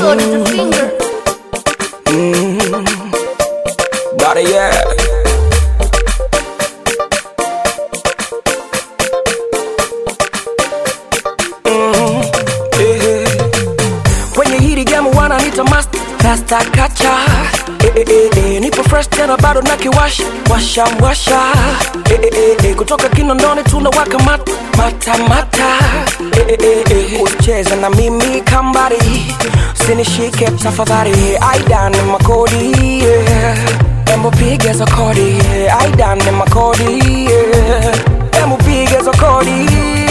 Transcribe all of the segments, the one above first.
got the finger. Got it, yeah. Kwenye hili game wananiita master kacha. Nipo fresh tena bado nakiwasha washa. Kutoka Kinondoni tunawaka mata. Usicheze na mimi kambari, usinishike tafadhali. Aidan ni makodi, embo piga za kodi. Aidan ni makodi, embo piga za kodi.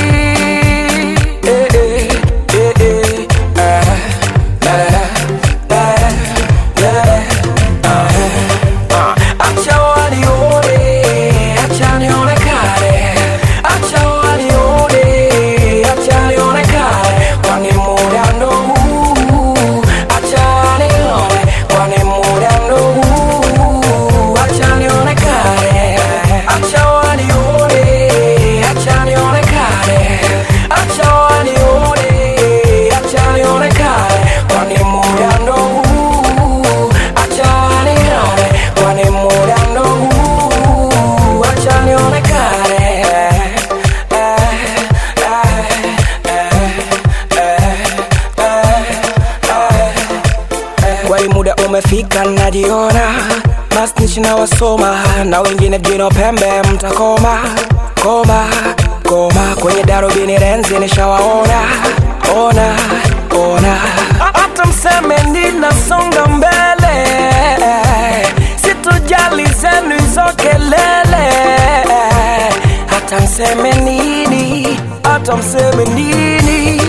Muda umefika najiona, masnichi na wasoma, na wengine jino pembe mtakoma. Koma kwenye darubini renzi nishawaona. Ona hata mseme ninasonga mbele, sitojali zenu hizo kelele. Hata mseme nini